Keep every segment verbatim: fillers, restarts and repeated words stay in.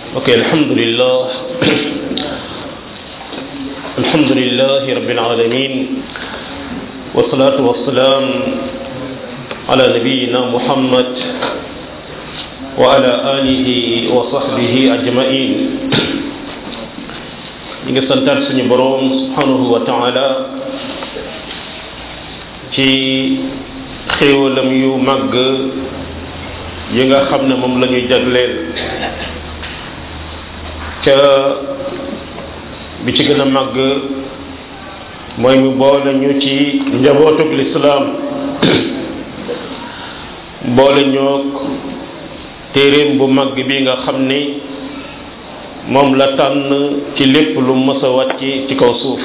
ok alhamdulillah alhamdulillah rabbil alamin wassalatu wassalam ala nabiyyina muhammad wa ala alihi wa sahbihi ajma'in. ñi ngi santaat suñu boroom subhanahu wa ta'ala ci xéewalam yu màgg yi nga xam ne moom la ñuy jagleel ca bi ci gën a màgg mooy mu boole ñu ci njabootug lislaam boole ñoog téeréem bu màgg bi nga xam ni moom la tànn ci lépp lu mës a wàcc ci kaw suuf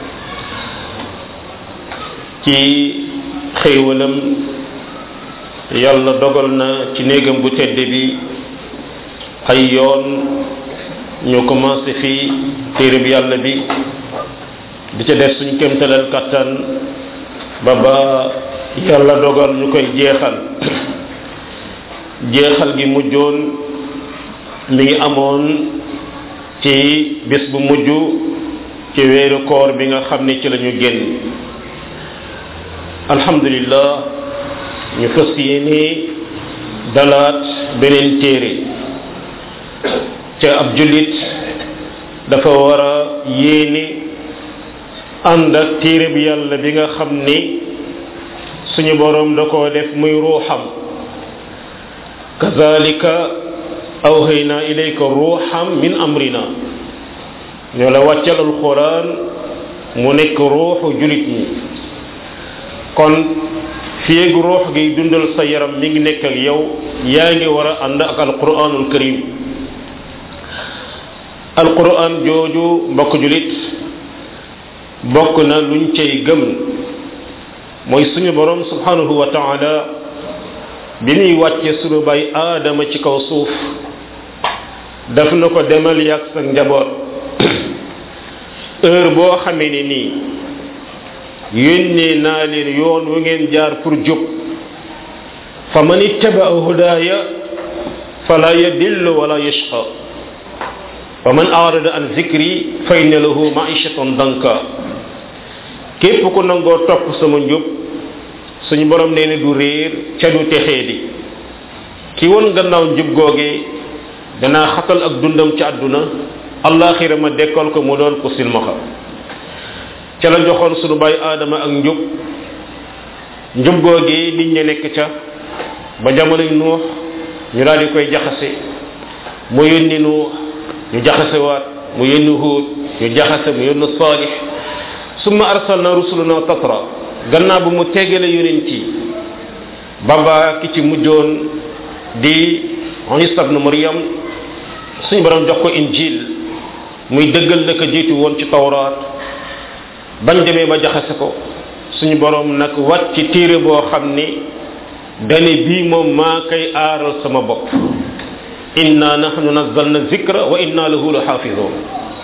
ci xéewalam yàlla dogal na ci néegam bu tedd bi ay yoon ñu commencé fii téere bi yàlla bi di ca def suñ kémtalal kattan ba ba yàlla dogal ñu koy jeexal jeexal gi mujjoon mi ngi amoon ci bés bu mujj ci weeru koor bi nga xam ne ci la ñu génn. alhamdulillah ñu fas yéene dalaat beneen téere ca ab jullit dafa war a yéene ànd ak téere bi yàlla bi nga xam ni suñu boroom da koo def muy ruuxam kazalika awhayna ilayka ruuxam min amrina ñoo la wàccal alquran mu nekk ruuxu jullit ñi kon fiyeeg ruux gi dundal sa yaram mi ngi nekk ak yow yaa ngi war a ànd ak alquranul karim. alquran jooju mbokk julit bokk na luñ cay gëm mooy suñu borom subhanahu wa taala bi muy wàcce suñu bay aadama ci kaw suuf daf na ko demal yàgg sa njaboot heure boo xamee ne nii yónnee naa leen yoon wu ngeen jaar pour jub fa man ittaba hudaaya fala yadillu wala yashqa wa man arada an zikri fa inna lahu ma'ishatan danka képp ku nangoo topp sama njub suñu borom nee na du réer ca du texee di ki woon gannaaw njub googee danaa xatal ak dundam ci àdduna allaaxira ma dekkal ko mu doon ko silmaxa ca la joxoon suñu baay aadama ak njub njub googee nit ñi nekk ca ba jamonoy nuux ñu daal di koy jaxase mu yónni nuux ñu jaxase waat mu yónni huud ñu jaxase mu yónni saalix summa arsalna rusulana tatra gannaaw bu mu teggale yonent yi baba ki ci mujjoon di Isa ibn Maryam suñu borom jox ko injil muy dëggal la ko jiitu woon ci tawraat bañ demee ba jaxase ko suñu borom nag wàcc ci téere boo xam ni dane bii moom maa koy aaral sama bopp inna nahnu nazzalna zikra wa inna lahu la xaafizun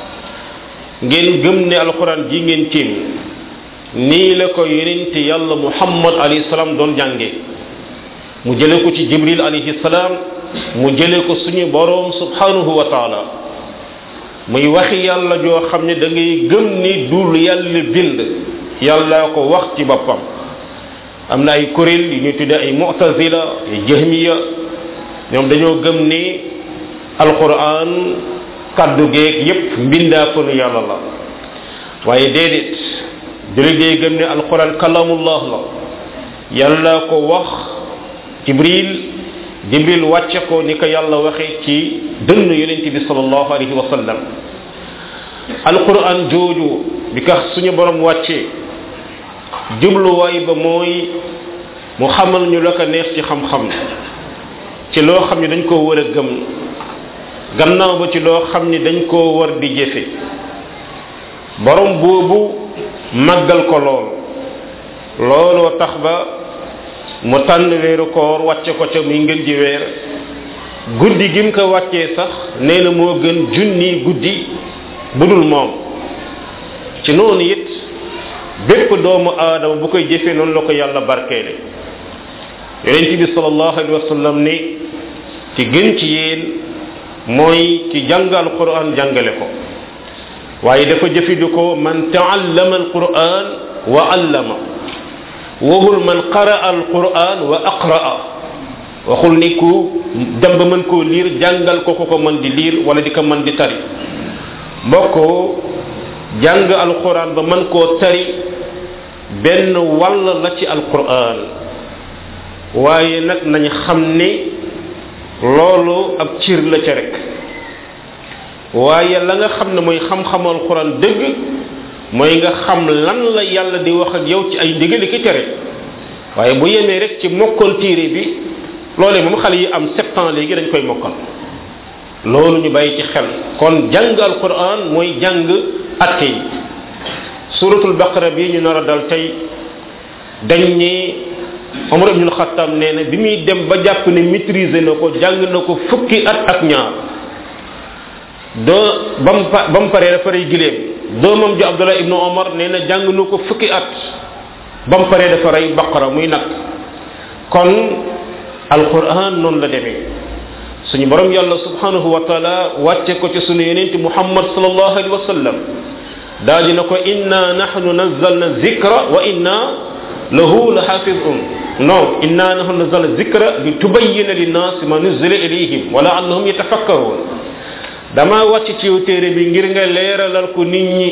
ngeen gëm ne alquran ji ngeen tiim nii la ko yonent yàlla muhammad alayhi salaam doon jànge mu jële ko ci jibril alayhi salaam mu jële ko suñu boroom subhanahu wa taala muy waxi yàlla joo xam ne da ngay gëm ni dul yàlla bind yàlla ko wax ci boppam. am na ay kuréel yu ñu tudde ay mu'tazila ay jahmiya ñoom dañoo gëm ni alquran kaddu geeg yépp mbindaafanu yàlla la waaye déedéet jullit day gëm ne alquran kalamullah la yàlla ko wax jibril jibril wàcce ko ni ko yàlla waxe ci dënn yonent bi sallallahu alayhi wa sallam alquran jooju bi ka suñu borom wàccee jubluwaay ba mooy mu xamal ñu la ko neex ci xam-xam ci loo xam ne dañ koo war a gëm gannaaw ba ci loo xam ni dañ koo war di jëfe borom boobu màggal ko lool looloo tax ba mu tànn weeru koor wàcce ko ca muy ngën ji weer guddi gi mu ko wàccee sax nee na moo gën junni guddi budul moom ci noonu it bépp doomu aadama bu koy jëfee noonu la ko yàlla barkeele yonent bi sallallahu alayhi wa sallam ni ci gën ci yéen mooy ki jàng alquran jàngale ko waaye dafa jëfandikoo man taallama alquran wa allama waxul man qaraa alquran wa aqraa waxul ni ku dem ba mën koo liir jàngal ko ko ko mën di liir wala di ko mën di tari mbokk jàng alquran ba mën koo tari benn wàll la ci alquran waaye nag nañ xam ni loolu ab cir la ca rek waaye la nga xam ne mooy xam-xamu alquran dëgg mooy nga xam lan la yàlla di wax ak yow ci ay ndigali ki tere waaye bu yemee rek ci mokkal téere bi loolee moom xale yi am sept ans léegi dañ koy mokkal loolu ñu bàyyi ci xel kon jàng alquran mooy jàng atte yi suratul baqara bi ñu nar a dal tey dañ ni Omar ibnul Xattaab nee na bi muy dem ba jàpp ne maîtriser na ko jàng na ko fukki at ak ñaar doo ba mu pa ba mu paree dafa rey gileem doomam ji Abdullah ibnu Omar nee na jàng na ko fukki at ba mu paree dafa rey baqara muy nag kon alquran noonu la demee suñu borom yàlla subhanahu wa taala wàcce ko ci sunu yonent Muhammad sallallahu alayhi wa sallam daa dina ko inna nahnu nazzalna zikra wa inna lahu la xaafidun non inna nahnu nazzalna zikra li tubayyina linnaasi ma nuzila ilayhim wa la'allahum yatafakkarun dama wàcc ci yow téere bi ngir nga leeralal ko nit ñi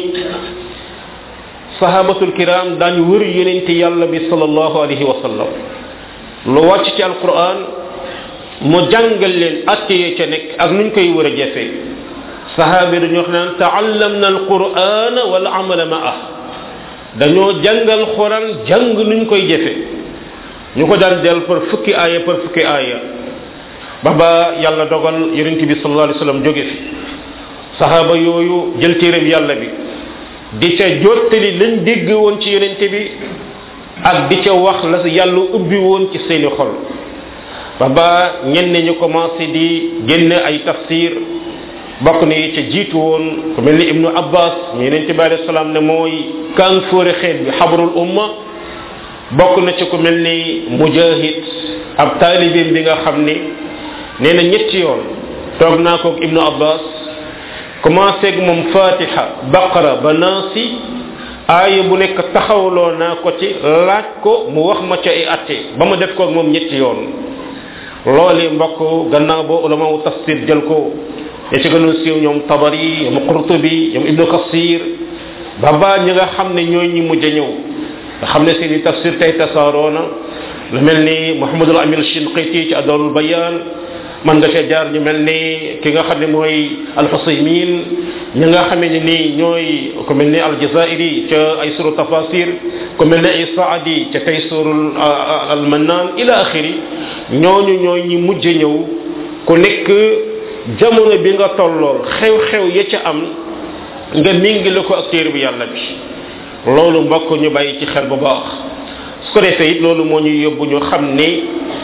sahabatul kiram daañu wër yonent yàlla bi sallallahu alayhi wa sallam lu wàcc ci alquran mu jàngal leen atte ya ca nekk ak nuñ koy war a jëfee sahaaba dañoo wax naan taallamna alquran wal amala ma'ah dañoo jàngal quran jàng nuñ koy jëfe ñu ko daan del par fukki aaya par fukki aaya ba ba yàlla dogal yonent bi sallallahu alayhi wasallam jóge fi sahaaba yooyu jël téeréb yàlla bi di ca jottali lañ dégg woon ci yonent bi ak di ca wax la yàlla ubbi woon ci seeni xol ba ba ñenn ñu commencé di génne ay tafsir bokk ni ca jiitu woon ku mel ni ibnu abbas ñu yonent bi alayhi salaam ne mooy kaan fóore xeet bi xabrul umma bokk na ci ku mel ni mujahid ab taalibeem bi nga xam ni nee na ñetti yoon toog naa ko ibnu abbas commencé ak moom fatiha baqara ba naasi aaya bu nekk taxawloo naa ko ci laaj ko mu wax ma ca ay atte ba ma def ko ak moom ñetti yoon loolu mbokk gannaaw boo ulama wu tafsir jël ko ya ci gënoon siiw ñoom tabari ñoom qurtubi ñoom ibnu kasir ba ba ñi nga xam ne ñooy ñi mujj a ñëw nga xam ne seeni tafsir tey tasaaroo na lu mel ni muhammadul amin shinqiti ci adalul bayan man nga cee jaar ñu mel ni ki nga xam ne mooy alxusaymin ñi nga xamee ne nii ñooy ku mel ni aljazairi ca ay suru tafasir ku mel ni ay saadi ca tey surul almannan ila axiri ñooñu ñooy ñi mujj ñëw ku nekk jamono bi nga tollool xew-xew ya ca am nga mingile ko ak téere bu yàlla bi loolu mbokk ñu bàyyi ci xel bu baax su ko defee it loolu moo ñuy yóbbu ñu xam ne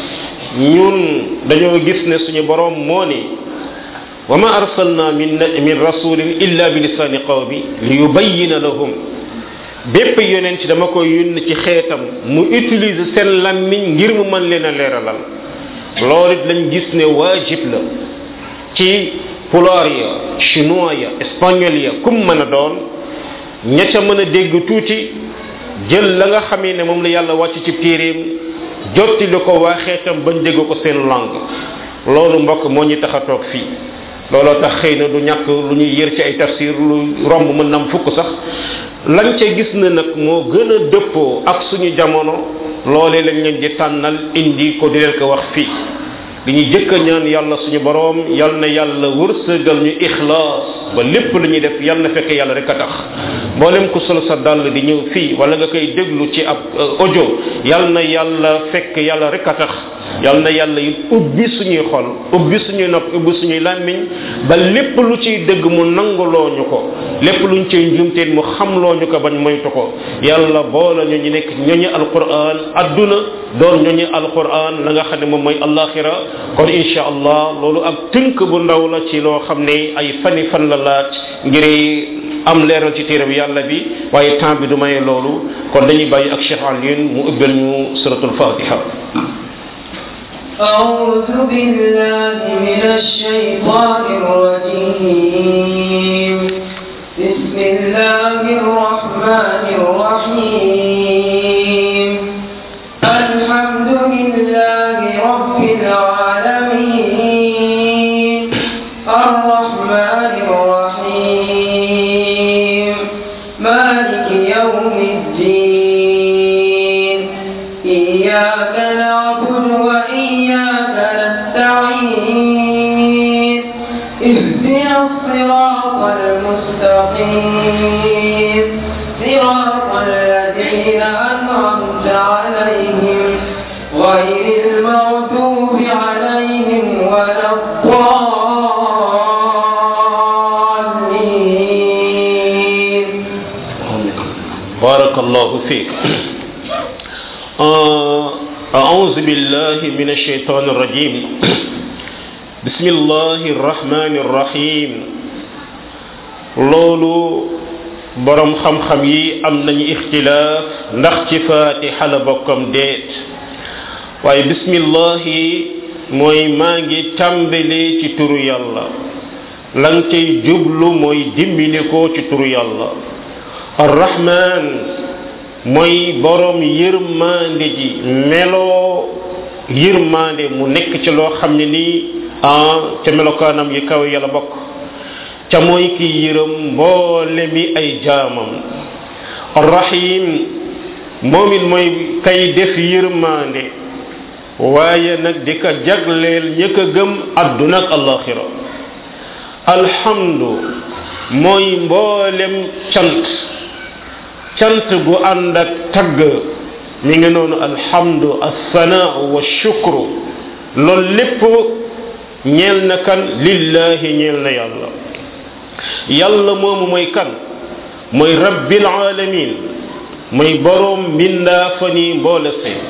ñun dañoo gis ne suñu borom moo ni wa ma arsalna min min rasulin illa bi lisani qawmi li yubayyina lahum bépp yonent dama koy yónni ci xeetam mu utiliser seen lammiñ ngir mu mën leen a leeralal loolu it lañ gis ne waajib la ci pulaar ya chinois ya espagnol ya kum mën a doon ña ca mën a dégg tuuti jël la nga xamee ne moom la yàlla wàcc ci téeréem jotti li ko waa xeetam bañ dégg ko seen langue loolu mbokk moo ñu tax a toog fii looloo tax xëy na du ñàkk lu ñuy yër ci ay tafsir lu romb mën na am fukk sax lañ ca gis na nag moo gën a dëppoo ak suñu jamono loolee lañ leen di tànnal indi ko di leen ko wax fii li ñuy jëkk a ñaan yàlla suñu borom yal na yàlla wërsëgal ñu ixlaas ba lépp lu ñuy def yal na fekk yàlla rek a tax mboolem ku solo sa dàll di ñëw fii wala nga koy déglu ci ab audio yal na yàlla fekk yàlla rek a tax yal na yàlla it ubbi suñuy xol ubbi suñuy nopp ubbi suñuy làmmiñ ba lépp lu ciy dëgg mu nanguloo ñu ko lépp luñ ciy njumteen mu xamloo ñu ko bañ moytu ko yàlla boole ñu ñu nekk ñooñu alquran adduna doon ñooñu alquran la nga xam ne moom mooy alaxira kon insha allah loolu ak tënk bu ndaw la ci loo xam ne ay fani fan la laaj ngir am leeral ci téere bi yàlla bi waaye temps bi du maye loolu kon dañuy bàyyi ak Cheikh Alioune mu ubbel ñu suratul fatiha أعوذ بالله من الشيطان الرجيم بسم الله الرحمن الرحيم الحمد لله رب العالمين الرحمن الرحيم مالك يوم الدين إياك نعبد وإياك نستعين اهدنا الصراط المستقيم صراط الذين أنعمت عليهم غير المغضوب عليهم ولا الضالين. بارك الله فيك. أعوذ بالله من الشيطان الرجيم بسم الله الرحمن الرحيم. loolu borom xam-xam yi am nañu ixtilaaf ndax ci fatiha la bokkam déet waaye bismillahi mooy maa ngi tàmbali ci turu yàlla lan cay jublu mooy dimbali ko ci turu yàlla. arrahman mooy borom yërmande ji meloo yërmande mu nekk ci loo xam ne nii ah ca melokaanam yi kaw yàlla bokk ca mooy ki yërëm mboole mi ay jaamam. arrahim moom it mooy kay def yërmande waaye nag di ko jagleel ña ko gëm adduna ak alaxira. alhamdu mooy mboolem cant cant gu ànd ak tagg mi ngi noonu alhamdu assanaa wa shukru loolu lépp ñeel na kan lillahi ñeel na yàlla. yàlla moomu mooy kan mooy rabbil alamin mooy boroom mbindaa fa ni mboole seen.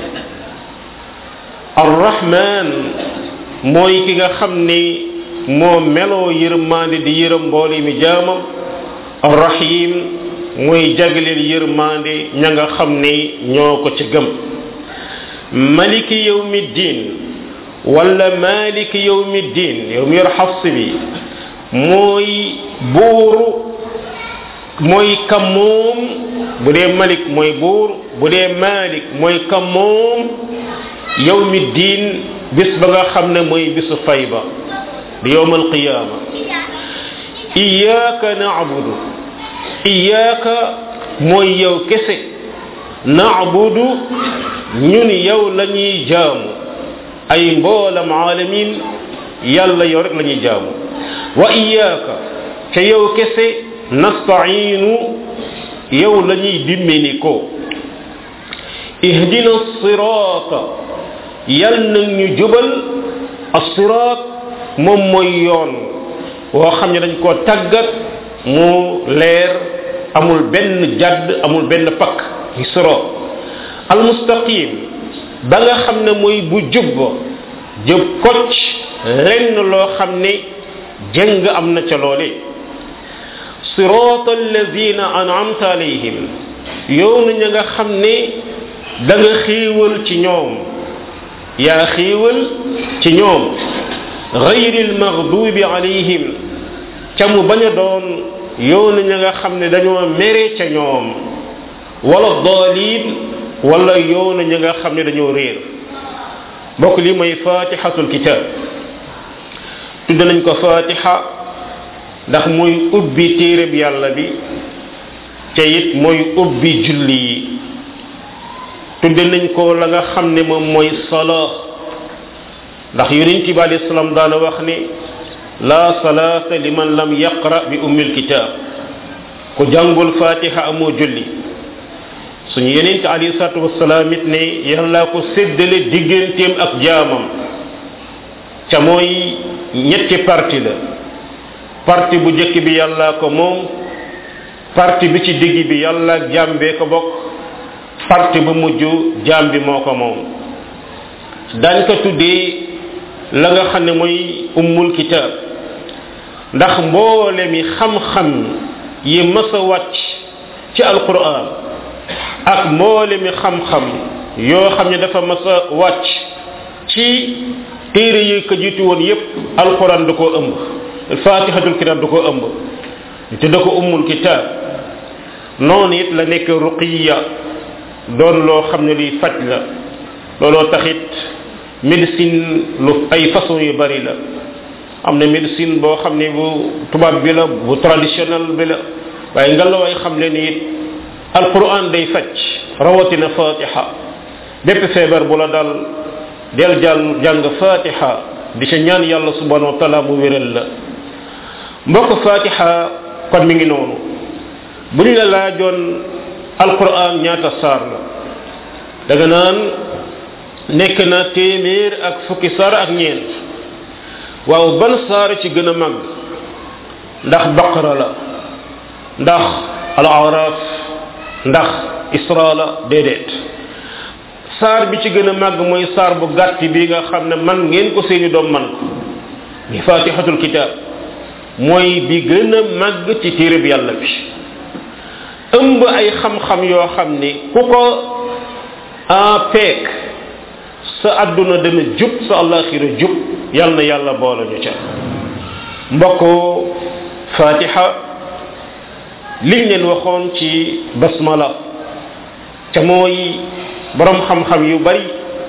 arrahman mooy ki nga xam ni moo meloo yërmande di yërëm mboole mi jaamam. arrahim mooy jagleel yërmande ña nga xam ni ñoo ko ci gëm. maliki yawmi ddin wala maliki yawmi ddin yow mi yor xafs bi mooy buuru mooy ka moom bu dee malik mooy buur bu dee malik mooy ka moom yawmi ddin bis ba nga xam ne mooy bisu fay ba di yawm alqiyama. iyyaka na'budu iyyaka mooy yow kese na'budu ñun yow la ñuy jaamu ay mboolam alamin yàlla yow rek la ñuy jaamu. wa iyyaka ca yow kese nasta'inu yow la ñuy dimbali ko. ihdina sirata yal na ñu jubal as-sirat moom mooy yoon woo xam ne dañ koo tàggat mu leer amul benn jadd amul benn pakk ci sirat al-mustaqim ba nga xam ne mooy bu jub jub kocc lenn loo xam ne jëng am na ca loole. sirata alladina an'amta alayhim yoonu ña nga xam ne da nga xiiwal ci ñoom yaa xiiwal ci ñoom ghayril maghdubi alayhim ca mu bañ a doon yoonu ña nga xam ne dañoo mere ca ñoom wala dalin wala yoonu ña nga xam ne dañoo réer. bokk li mooy fatihatul kitab tudd nañ ko fatiha ndax mooy ubbi téereb yàlla bi ca it mooy ubbi julli yi. tudd nañ ko la nga xam ne moom mooy sala ndax yonent bi alayhi salaam daana wax ne la salaata liman lam yaqra bi ummil kitab ku jàngul fatiha amoo julli. suñu yonent alayhi salaatu wasalaam it ne yàlla ko séddale digganteem ak jaamam ca mooy ñetti parti la. parti bu njëkk bi yàlla ko moom parti bi ci digg bi yàlla ak jaam bee ko bokk parti bu mujj jaam bi moo ko moom. dañ ko tuddee la nga xam ne mooy ummul kitab ndax mboole mi xam-xam yi mës a wàcc ci alquran ak mboole mi xam-xam yoo xam ne dafa mës a wàcc ci téere yi ko jiitu woon yépp alquran da koo ëmb fatihatul kitab da koo ëmb te da ko ummul kitab noonu it la nekk ruqiya doon loo xam ne liy faj la looloo taxit médecine lu ay façon yu bari la am na médecine boo xam ne bu tubaab bi la bu traditionnel bi la waaye nga la way xam leen it alquran day faj rawatina fatiha bépp feebar bu la dal del jàll jàng fatiha di ca ñaan yàlla subhanahu wa taala mu wéral la mbokk fatiha kon mi ngi noonu bu ñu la laajoon alquran ñaata saar la da nga naan nekk na téeméer ak fukki saar ak ñeent waaw ban saar ci gën a mag ndax baqara la ndax al araf ndax isra la déedéet saar bi ci gën a màgg mooy saar bu gàtt bi nga xam ne man ngeen ko seeni doom man ko ni fatihatul kitab mooy bi gën a màgg ci téereb yàlla bi ëmb ay xam-xam yoo xam ni ku ko en peek sa àdduna dana jub sa àllaaxira jub yàlla na yàlla boole ñu ca mbokk fatiha liñ leen waxoon ci basmala ca mooy borom xam-xam yu bari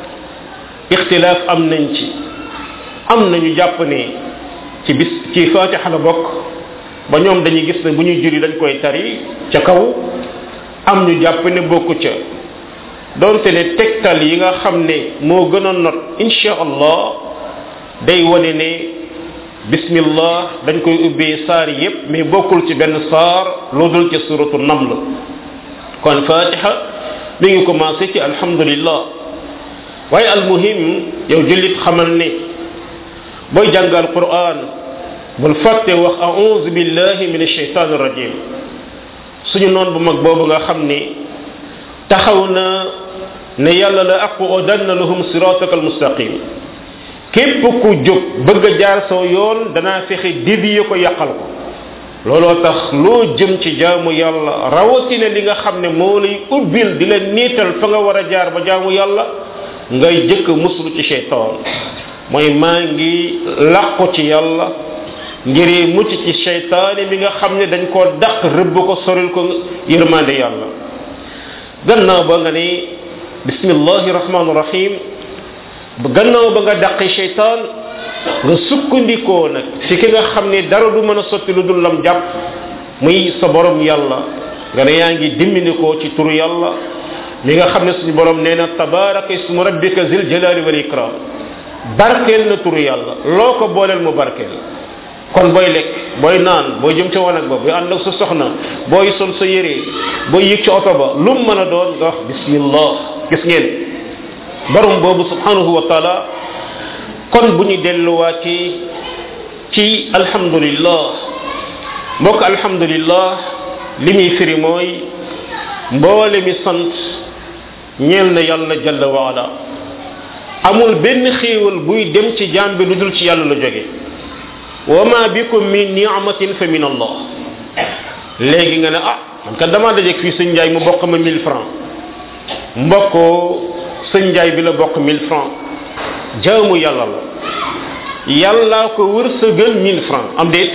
ixtilaaf am nañ ci am nañu jàpp ne ci bis ci fatiha la bokk ba ñoom dañuy gis ne bu ñuy julli dañ koy tari ca kaw am ñu jàpp ne bokku ca donte ne tegtal yi nga xam ne moo gën a not insha allah day wane ne bismillah dañ koy ubbee saar yépp mais bokkul ci benn saar loo dul ci suratu naml kon fatiha mi ngi commencé ci alhamdulillah waaye almuhim yow jullit xamal ne booy jàng alquran bul fàtte wax a'udhu billahi min ash-shaytanir rajim suñu noon bu mag boobu nga xam ni taxaw na ne yàlla la aqudanna lahum siratakal mustaqim képp ku jóg bëgg a jaar saw yoon danaa fexe dévier ko yàqal ko looloo tax loo jëm ci jaamu yàlla rawatina li nga xam ne moo lay ubbil di la niital fa nga war a jaar ba jaamu yàlla ngay jëkk muslu ci shaytaan mooy maa ngi làqu ci yàlla ngir mucc ci shaytaani mi nga xam ne dañ koo dàq rëbb ko soril ko yërmande yàlla gannaaw ba nga ne bismillahi rahmaani rahim gannaaw ba nga dàqi shaytaan nga sukkandikoo nag fi ki nga xam ne dara du mën a sotti lu dul lam jàpp muy sa borom yàlla nga ne yaa ngi dimbindikoo ci turu yàlla mi nga xam ne suñu borom nee na tabaraka ismu rabbika zil jalali wal ikram barkeel na turu yàlla loo ko booleel mu barkeel kon booy lekk booy naan booy jëm ca wanag ba booy ànd ak sa soxna booy sol sa yére booy yëg ca oto ba lu mu mën a doon nga wax bismillah gis ngeen borom boobu subhanahu wa taala kon bu ñu delluwaatee ci alhamdulillah mbokk alhamdulillah li muy firi mooy mboole mi sant ñeel na yàlla jalla waala amul benn xéewal buy dem ci jaam bi lu dul ci yàlla la jóge wa ma bikum min ni'matin fa min allah léegi nga ne ah man kat damaa dajeeg fii sëñ Njaay mu bokk ma mille francs mbokkoo sëñ Njaay bi la bokk mille francs jaamu yàlla la yàllaa ko wërsëgal mille francs am déet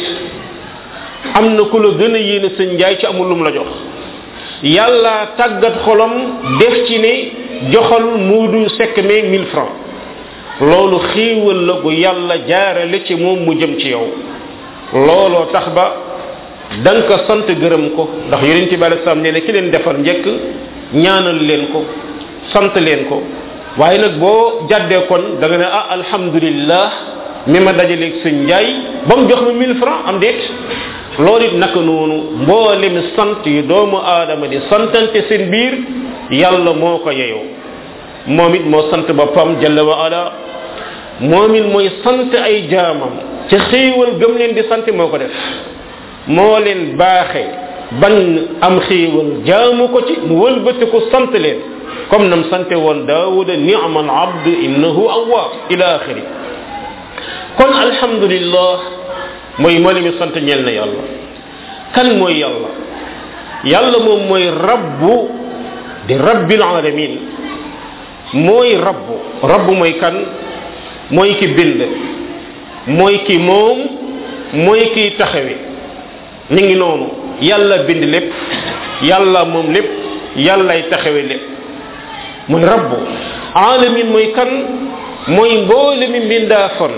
am na ku la gën a yéene sëñ Njaay ci amul lum la jox yàlla tàggat xolam def ci ne joxal muudu sekk me mille francs loolu xiiwal la gu yàlla jaarale ci moom mu jëm ci yow looloo tax ba danga ko sant gërëm ko ndax yonent bi alayhi salaam nee na ki leen defal njëkk ñaanal leen ko sant leen ko waaye nag boo jàddee kon da nga ne ah alhamdulillah mi ma dajaleeg sëñ Njaay ba mu jox ma mille francs am déet loolu it naka noonu mboolem sant yi doomu aadama di santante seen biir yàlla moo ko yeyoo moom it moo sant boppam jalla wa ala moom it mooy sant ay jaamam ci xéewal gëm leen di sant moo ko def moo leen baaxe ban am xéewal jaamu ko ci mu wëlbati ko sant leen comme nam sante woon daawuda ni'mal abd innahu awwab ila axiri kon alhamdulillah mooy moo mi sant ñeel na yàlla kan mooy yàlla yàlla moom mooy rabbu di rabbil alamin mooy rabbu rabbu mooy kan mooy ki bind mooy ki moom mooy ki taxawe mi ngi noonu yàlla bind lépp yàlla moom lépp yàllay taxawe lépp mooy rabbu alamin mooy kan mooy mboole mi mbindaafan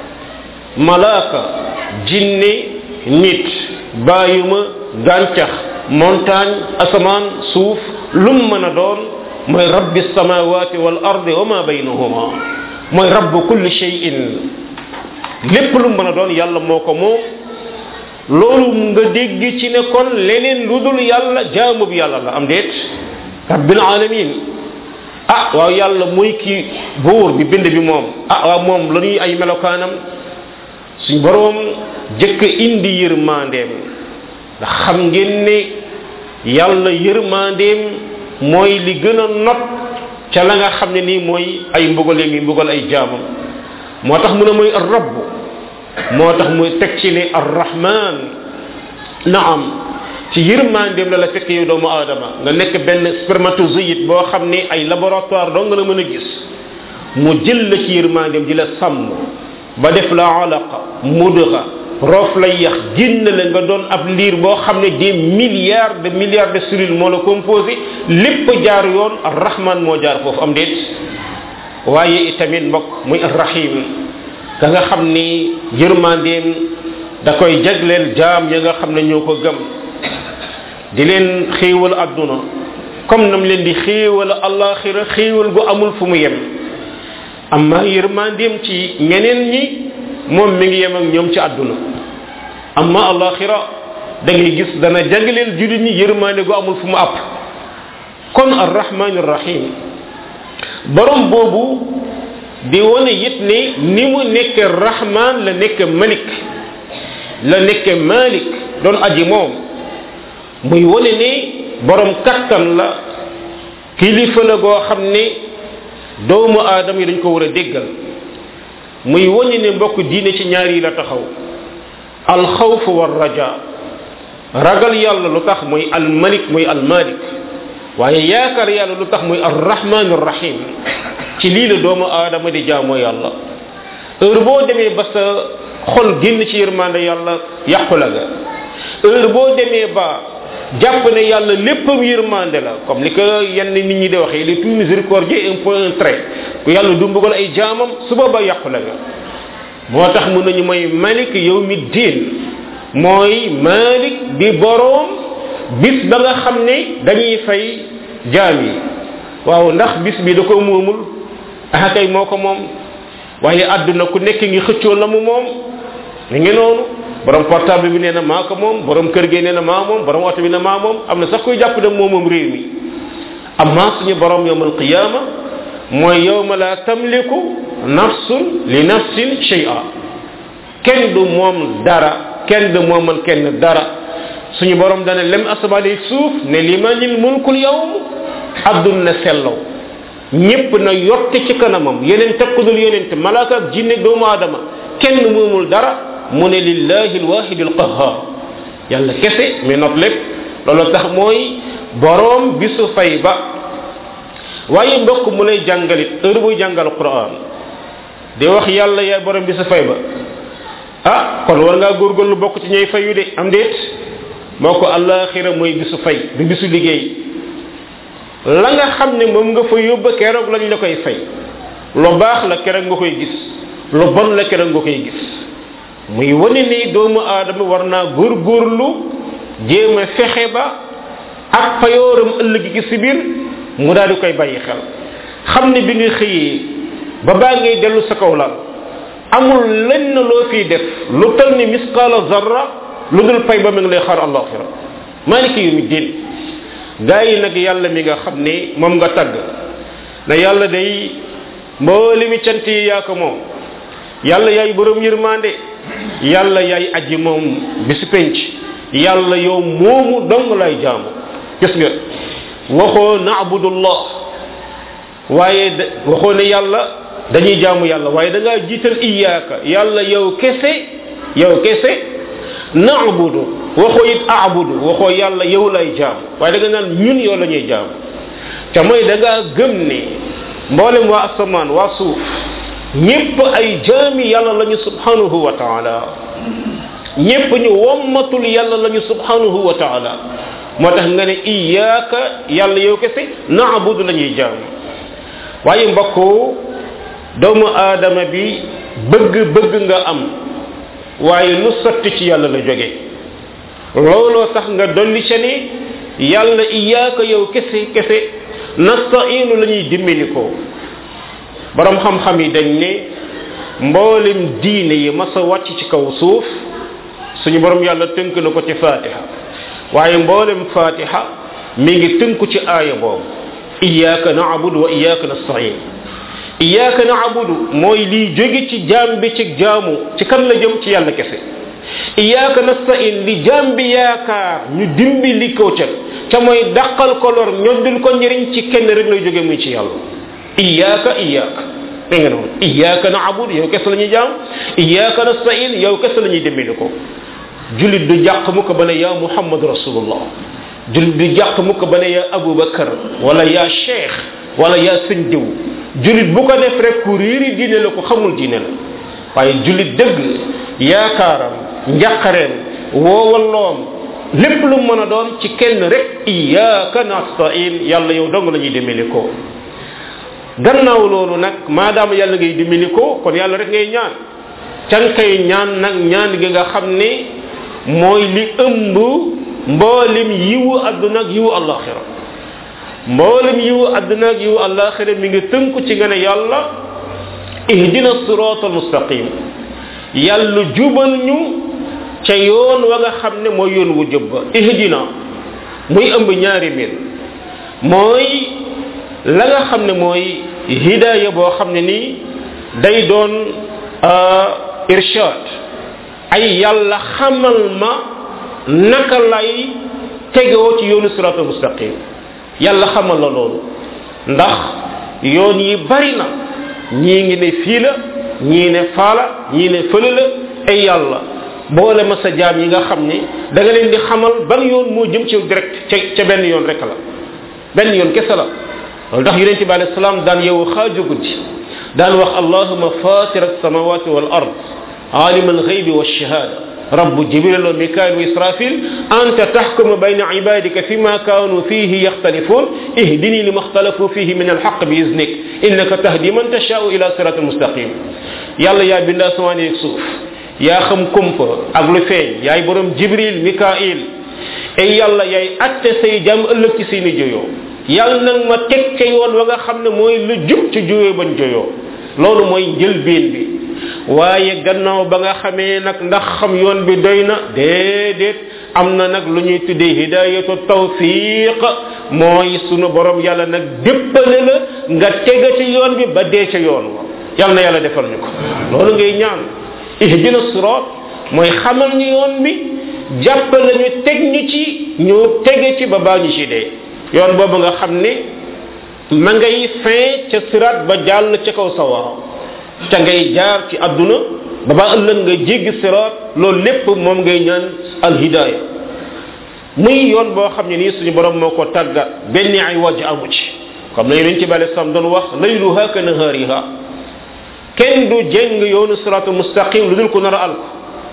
malaaka jinne nit bàyyuma gàncax montagne asamaan suuf lum mën a doon mooy rabbi samawati wal ardi wa ma baynahuma mooy rabbu kulli shay'in lépp lu mën a doon yàlla moo ko moom loolu nga dégg ci ne kon leneen lu dul yàlla jaamu bi yàlla la am déet rabbil alamin ah waaw yàlla muy ki buur bi bind bi moom ah waaw moom la ñuy ay melokaanam suñ boroom jëkk indi yërmandeem ndax xam ngeen ne yàlla yërmandeem mooy li gën a not ca la nga xam ne nii mooy ay mbugaleem yi mbugal ay jaamam moo tax mu ne mooy ar rabb moo tax muy teg ci ne ar rahman naam ci yërmandeem la la fekk yow doomu aadama nga nekk benn spermatozoïde boo xam ne ay laboratoire doo nga la mën a gis mu jël la ci yërmandeem di la sàmm ba def la alaqa mudga roof lay yax génn la nga doon ab liir boo xam ne des milliards de milliards de cellules moo la composé lépp jaar yoon ar rahman moo jaar foofu am déet waaye itamit mbokk muy ar rahim ka nga xam ni yërmandeem da koy jagleel jaam ya nga xam ne ñoo ko gëm di leen xéewal adduna comme nam leen di xéewal alaxira xéewal gu amul fu mu yem amma yërmandeem ci ñeneen ñi moom mi ngi yem ak ñoom ci adduna amma alaxira da ngay gis dana jagleel julit ñi yërmande gu amul fu mu àpp kon arrahman arrahim borom boobu di wone it ne ni mu nekk rahman la nekk malik la nekk malik doon aji moom muy wone ne borom kattan la kilifa la goo xam ne doomu aadama yi dañ ko war a déggal muy wone ne mbokk diine ci ñaar yi la taxaw alxawf war raja ragal yàlla lu tax muy almalik muy almalik waaye yaakaar yàlla lu tax muy arrahman arrahim ci lii la doomu aadama di jaamoo yàlla heure boo demee ba sa xol génn ci yërmande yàlla yàqu la ga heure boo demee ba jàpp ne yàlla léppam yërmande la comme ni ko yenn nit ñi di waxee il est tout miséricordieux un point un trait ku yàlla du mbugal ay jaamam su boobaa yàqu la ga moo tax mun nañu mooy malik yawmi diin mooy malik di boroom bis ba nga xam ne dañuy fay jaam yi waaw ndax bis bi da ko moomul ah kay moo ko moom waaye àdduna ku nekk ngi xëccoo la mu moom mi ngi noonu borom portable bi nee na maa ko moom borom kër gi nee na maa moom borom oto bi ne maa moom am na sax kuy jàpp ne moom moom réew mi amma suñu borom yawmal qiyaama mooy yawma la tamliku nafsun li nafsin shay'a kenn du moom dara kenn du moomal kenn dara suñu borom dana lem asamaani suuf ne limanil mulkul yawm abdun na sellaw ñépp na yotte ci kanamam yeneen tekkudul yeneen te malaaka ak jinne doomu aadama kenn moomul dara mu ne lillahi alwahid alqahhar yàlla kese mi not lépp loolu tax mooy borom bisu fay ba waaye mbokk mu lay jàngalit heure buy jàngal quran di wax yàlla yaay borom bisu fay ba ah kon war ngaa góorgóorlu bokk ci ñay fayu de am déet moo ko alaxira mooy bisu fay du bisu liggéey la nga xam ne moom nga fa yóbba keroog lañ la koy fay lu baax la keroog nga koy gis lu bon la keroog nga koy gis muy wane ni doomu aadama war naa góorgóorlu jéem a fexe ba ak payooram ëllëg gi si biir mu daal di koy bàyyi xel xam ne bi nga xëyee ba baa ngay dellu sa kaw lal amul lenn loo fiy def lu tal ni misqaala zarra lu dul pay ba mi ngi lay xaar alaxira maaliki yawmi diin gaa yi nag yàlla mi nga xam ne moom nga tagg na yàlla day mbooli mi cant yi yaa ko moom yàlla yaay borom yërmande yàlla yaay aji moom bisu penc yàlla yow moomu dong lay jaamu gis nga waxoo naabudullah waaye waxoo ne yàlla dañuy jaamu yàlla waaye da ngaa jiital iyaaka yàlla yow kese yow kese naabudu waxoo it aabudu waxoo yàlla yow lay jaamu waaye da nga naan ñun yow la ñuy jaamu te mooy da ngaa gëm ne mboolem waa asamaan waa suuf ñépp ay jaami yàlla lañu subhanahu wa taala ñépp ñu wommatul yàlla lañu subhanahu wa taala moo tax nga ne iyyaka yàlla yow kese na'budu lañuy jaam waaye mbokku doomu aadama bi bëgg bëgg nga am waaye lu sotti ci yàlla la jóge looloo tax nga dolli ca ni yàlla iyyaka yow kese kese nasta'inu lañuy dimbali ko borom xam-xam yi dañ ne mboolem diine yi masa wàcc ci kaw suuf suñu borom yàlla tënk na ko ci fatiha waaye mboolem fatiha mi ngi tënku ci aaya boobu iyyaka na'budu wa iyyaka nasta'in iyyaka na'budu mooy liy jóge ci jaam bi ci jaamu ci kan la jëm ci yàlla kese iyyaka nasta'in li jaam bi yaakaar ñu dimbali ko ca ca mooy dàqal ko lor ñoddul ko njëriñ ci kenn rek lay jóge muy ci yàlla iyyaka iyyaka dégg nga noonu iyyaka na'budu yow kese la ñuy jaam iyyaka nasta'in yow kese la ñuy dimbali ko julit du jàq mu ko ba ne yaa muhammad rasulullah julit du jàq mu ko ba ne yaa abubakar wala yaa cheikh wala yaa sëñ diw julit bu ko def rek ku réeri diine la ko xamul diine la waaye julit dëgg yaakaaram njàqareem woowaloom lépp lu mën a doon ci kenn rek iyyaka nasta'in yàlla yow dong la ñuy dimbali ko gannaaw loolu nag maadaama yàlla ngay dimbali ko kon yàlla rek ngay ñaan can kay ñaan nag ñaan gi nga xam ne mooy li ëmb mboolem yiwu àdduna ak yiwu alaxira mboolem yiwu àdduna ak yiwu alaxira mi ngi tënku ci nga ne yàlla ihdina sirata almustaqim yàlla jubal ñu ca yoon wa nga xam ne mooy yoon wu jub ba ihdina muy ëmb ñaari mbir mooy la nga xam ne mooy hidaaya boo xam ne nii day doon irshad ay yàlla xamal ma naka lay tegewoo ci yoonu siratal mustaqim yàlla xamal la loolu ndax yoon yi bari na ñii ngi ne fii la ñii ne faala ñii ne fële la ay yàlla boole ma sa jaam yi nga xam ne da nga leen di xamal ban yoon moo jëm ci direct ca ca benn yoon rek la benn yoon kese la loolu tax yonente bi alayhi salaam daan yow xaaju guddi daan wax allahuma fatir alsamawati wal ard alim alghaybi walshahada رب جبريل وميكائيل وإسرافيل أنت تحكم بين عبادك فيما كانوا فيه يختلفون اهدني لما اختلفوا فيه من الحق بإذنك إنك تهدي من تشاء إلى صراط المستقيم يلا يا بندا سواني يكسوف يا خم كمف أغلو فين يا برم جبريل ميكائيل أي يلا يا أتسي جام ألك سيني جيو yàlla nag ma teg ca yoon wa nga xam ne mooy lu jub ci jóyoo bañ joyoo loolu mooy njëlbeen bi waaye gannaaw ba nga xamee nag ndax xam yoon bi doy na déedéet am na nag lu ñuy tuddee hidayatu tawfiq mooy sunu borom yàlla nag déppale la nga tega ci yoon bi ba dee ca yoon wa yàlla na yàlla defal ñu ko loolu ngay ñaan ihdina sirat mooy xamal ñu yoon bi jàppale ñu teg ñu ci ñu tege ci ba baa ñu ci dee yoon boobu nga xam ne ma ngay fin ca sirat ba jàll ca kaw sawara ca ngay jaar ci àdduna ba ba ëllëg nga jéggi sirat loolu lépp moom ngay ñaan alhidaaya muy yoon boo xam ne nii suñu borom moo ko tàggat benn ay wàjj amu ci comme na yonent bi alayhi salaam doon wax layluha ka nahaariha kenn du jeng yoonu siratul mustaqim lu dul ko nar a alko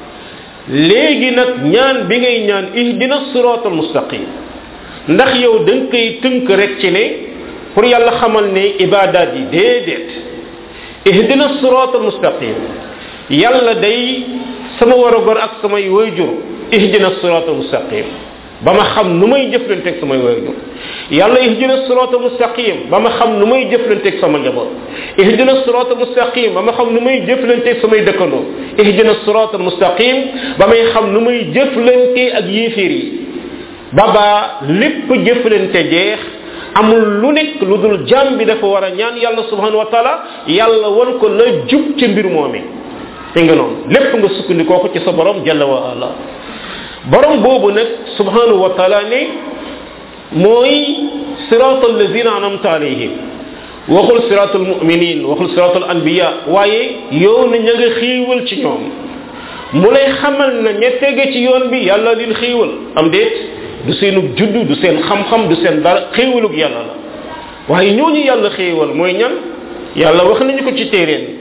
léegi nag ñaan bi ngay ñaan ihdina siratul mustaqim ndax yow da nga koy tënk rek ci ne pour yàlla xamal ne ibadat yi déedéet ihdina siratal mustaqim yàlla day sama war a gor ak samay wayjur ihdina siratal mustaqim ba ma xam nu may jëflanteeg samay wayjur yàlla ihdina siratal mustaqim ba ma xam nu may jëflanteeg sama njaboot ihdina siratal mustaqim ba ma xam nu may jëflanteeg samay dëkkandoo ihdina siratal mustaqim ba may xam nu may jëflante ak yéeféer yi baba lépp jëflante jeex amul lu nekk lu dul jaam bi dafa war a ñaan yàlla subhanahu wa taala yàlla wan ko la jub ci mbir moomee te nga noonu lépp nga sukkandikoo ko ci sa borom jalla wa ala borom boobu nag subhanahu wa taala ne mooy siratal lazina anamta alayhim waxul siratal muminin waxul siratal anbiya waaye yow na ña nga xiiwal ci ñoom mu lay xamal na ña tege ci yoon bi yàlla leen xiiwal am déet du seenug juddu du seen xam-xam du seen dara xéewalug yàlla la waaye ñooñu yàlla xéewal mooy ñan yàlla wax nañu ko ci téereen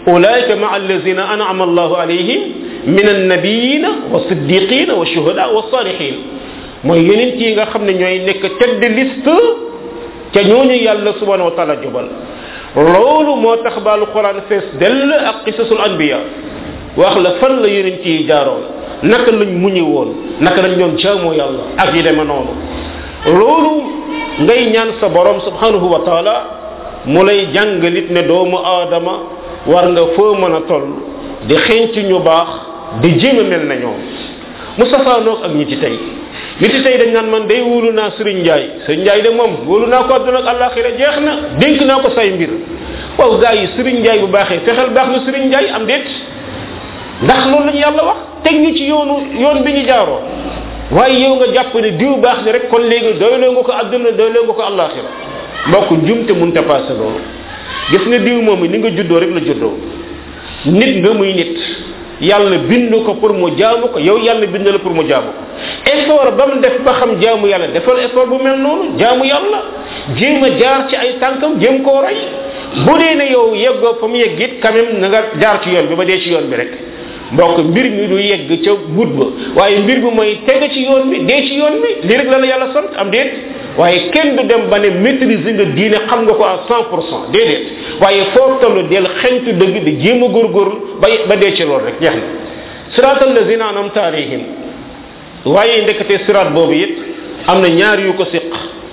ulaika maa allazina an'ama allahu alayhim min annabiyina wa siddiqina wa shuhada wa salihin mooy yeneen yi nga xam ne ñooy nekk tedd liste ca ñooñu yàlla subhanahu wa taala jubal loolu moo tax ba alquran fees dell ak qisasul anbiya wax la fan la yeneen yi jaaroon naka lañ muñi woon naka lañ doon jaamoo yàlla ak yi deme noonu loolu ngay ñaan sa borom subhanahu wa taala mu lay jàngalit ne doomu aadama war nga foo mën a toll di xeeñ ci ñu baax di jéem a mel na ñoom mu safaanoog ak ñi ci tey nit ci tey dañ naan man day wóolu naa Serigne Ndiaye Serigne Ndiaye de moom wóolu naa ko àdduna ak àllaaxira jeex na dénk naa ko say mbir waaw gars yi Serigne Ndiaye bu baaxee fexeel baax na Serigne Ndiaye am déet ndax loolu lañu yàlla wax teg ñu ci yoonu yoon bi ñu jaaroo waaye yow nga jàpp ne diw baax na rek kon léegi doyloo nga ko àdduna doyloo nga ko àllaaxira mbokk njumte mënta passé loolu gis nga diw moom ni nga juddoo rek la juddoo nit nga muy nit yàlla bind ko pour mu jaamu ko yow yàlla bind la pour mu jaamu ko effort ba mu def ba xam jaamu yàlla defal effort bu mel noonu jaamu yàlla jéem a jaar ci ay tànkam jéem koo roy bu dee ne yow yeggoo fa mu yegg it quand même na nga jaar ci yoon bi ba dee ci yoon bi rek mbokk mbir mi du yegg ca but ba waaye mbir bi mooy tege ci yoon bi dee ci yoon bi lii rek la la yàlla sant am déet waaye kenn du dem ba ne maîtriser nga diine xam nga ko à cent pour cent déedéet waaye foo toll del xeñtu dëgg di jéem a góorgóorlu ba ba dee ci loolu rek jeex na sirat allazina an'amta alayhim waaye ndekete sirat boobu it am na ñaar yu ko siq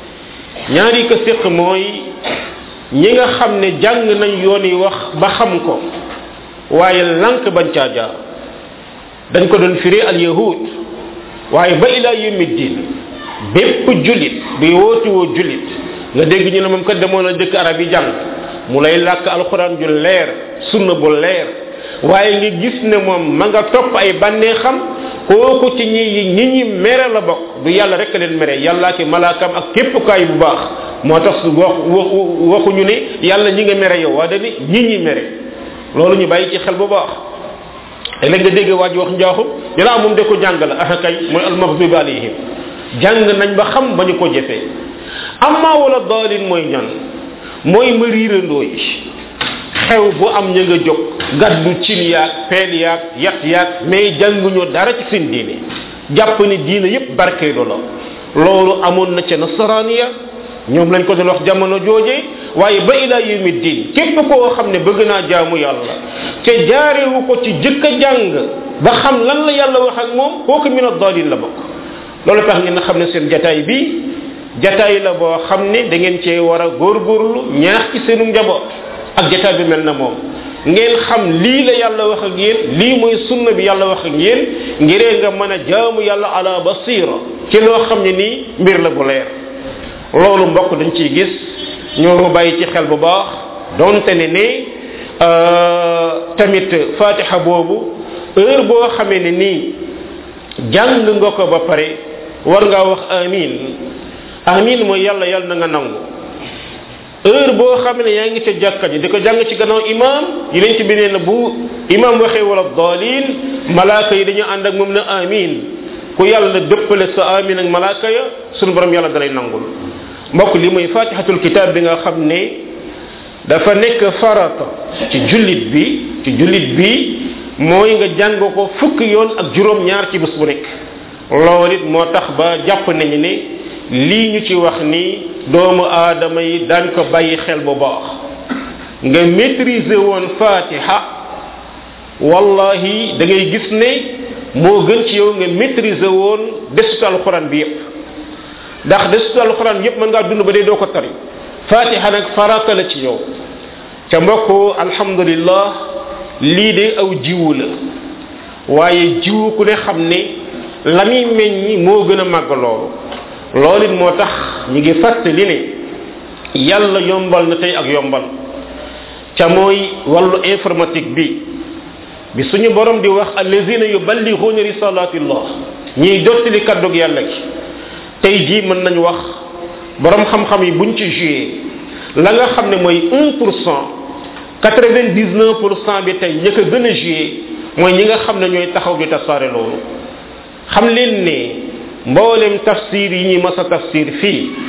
ñaar yu ko siq mooy ñi nga xam ne jàng nañ yoon yi wax ba xam ko waaye lank bañ caa jaar dañ ko doon firi al yahud waaye ba ila yawmi din bépp julit bi woote woo julit nga dégg ñu ne moom kat demoon na dëkk arab yi jàng mu lay làkk alquran ju leer sunna bu leer waaye nga gis ne moom ma nga topp ay bànnee xam kooku ci ñi ñi ñi mere la bokk du yàlla rek leen mere yàllaa ki malaakam ak képp kaay bu baax moo tax wax waxuñu ne yàlla ñi nga mere yow waa dani ñi ñi mere loolu ñu bàyyi ci xel bu baax te léegi nga dégg waa ji wax njaaxum ñu laa moom de ko jàng la ah kay mooy almaghdubi alayhim jàng nañ ba xam ba ñu ko jëfee amma wala daalin mooy ñan mooy ma riirandoo yi xew bu am ña nga jóg gaddu cin yaag peel yaag yat yaag mais jànguñu dara ci seen diine jàpp ni diine yépp barkeedo la loolu amoon na ca nasaraaniya ñoom lañ ko doon wax jamono jooje waaye ba ila yawmi din képp koo xam ne bëgg naa jaamu yàlla te jaarewu ko ci jëkk a jàng ba xam lan la yàlla wax ak moom kooku min ad-daalin la bokk loolu tax ngeen xam ne seen jataay bi jataay la boo xam ne da ngeen cee war a góorgóorlu ñaax ci seenu njaboot ak jataay bi mel na moom ngeen xam lii la yàlla wax ak yéen lii mooy sunna bi yàlla wax ak yéen ngiree nga mën a jaamu yàlla ala basira ci loo xam ne nii mbir la bu leer loolu mbokk dañ ciy gis ñoo bàyyi ci xel bu baax donte ne ne tamit fatiha boobu heure boo xamee ne nii jàng nga ko ba pare war ngaa wax amin amin mooy yàlla yàlla na nga nangu heure boo xam ne yaa ngi ca jàkka ji di ko jàng ci gannaaw imam yi leen ci beneen bu imam waxee wala dalin malaaka yi dañu ànd ak moom ne amin ku yàlla dëppale sa amin ak malaaka ya sunu borom yàlla dalay nangul mbokk li mooy fatihatul kitab bi nga xam ne dafa nekk farata ci jullit bi ci jullit bi mooy nga jàng ko fukki yoon ak juróom ñaar ci bés bu nekk loolu it moo tax ba jàpp nañu ne lii ñu ci wax ni doomu aadama yi daan ko bàyyi xel bu baax nga maîtriser woon fatiha wallahi da ngay gis ne moo gën ci yow nga maîtriser woon desutu alquran bi yépp ndax desutu alquran yépp mën ngaa dund ba dee doo ko tari fatiha nag farata la ci yow ca mbokk alhamdulillah lii de aw jiwu la waaye jiwu ku ne xam ne la muy meññi moo gën a màgg loolu loolu it moo tax ñu ngi fàttali ne yàlla yombal na tey ak yombal ca mooy wàllu informatique bi bi suñu borom di wax allazina yuballighuna risalatillah ñiy jottali kaddug yàlla gi tey jii mën nañu wax borom xam-xam yi buñ ci joué la nga xam ne mooy un pour cent quatre-vingt-dix-neuf pour cent bi tey ña ko gën a joué mooy ñi nga xam ne ñooy taxaw di tasaare loolu xam leen ne mboolem tafsir yi ñuy mas a tafsir fii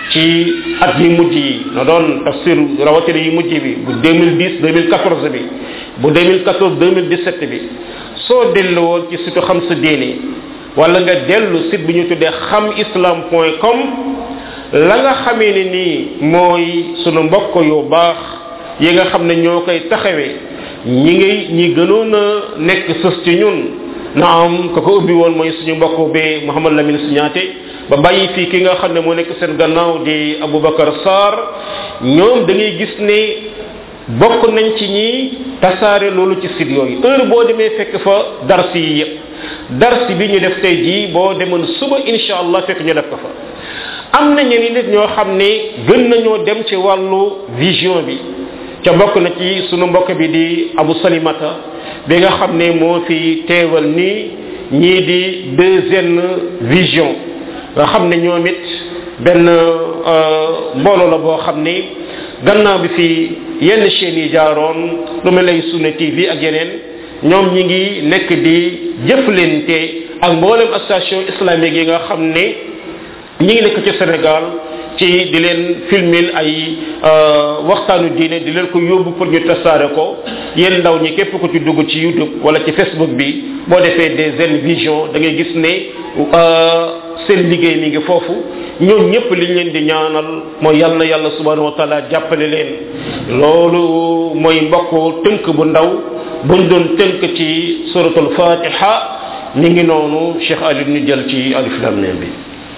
ci at yi mujj yi na doon tafsir rawatina yi mujj bi bu deux mille dix deux mille quatorze bi bu deux mille quatorze deux mille dix-sept bi soo dellu woon ci site xam sa diine wala nga dellu site bi ñu tuddee xam islam point com la nga xamee ne nii mooy sunu mbokk yu baax yi nga xam ne ñoo koy taxawee ñi ngi ñi gënoon a nekk sës ci ñun na am ka ko ubbi woon mooy suñu mbokk bi Mouhamad Lamine Signaté ba bàyyi fii ki nga xam ne moo nekk seen gannaaw di Aboubacar Sarr ñoom da ngay gis ne bokk nañ ci ñi tasaare loolu ci site yooyu heure boo demee fekk fa darsi yi yëpp darsi bi ñu def tey jii boo demoon suba insha allah fekk ñu def ko fa am na ñeneen nit ñoo xam ne gën nañoo dem ci wàllu vision bi ca bokk na ci sunu mbokk bi di Abu Salimata bi nga xam ne moo fi teewal nii ñii di deuxième vision nga xam ne ñoom it benn mbooloo la boo xam ne gannaaw bi fi yenn chaînes yi jaaroon lu mel lay Sunna T V ak yeneen ñoom ñi ngi nekk di jëflante ak mboolem station islamique yi nga xam ne ñi ngi nekk ci Sénégal ci di leen filmil ay waxtaanu diine di leen ko yóbbu pour ñu tasaare ko yéen ndaw ñi képp ku ci dugg ci YouTube wala ci Facebook bi boo defee des Zen Vision da ngay gis ne seen liggéey mi ngi foofu ñoom ñëpp liñ leen di ñaanal mooy yàlla na yàlla subhanahu wa taala jàppale leen loolu mooy mbokk tënk bu ndaw buñ doon tënk ci suratul fatiha mi ngi noonu Cheikh Ali ñu jël ci alif lam mim bi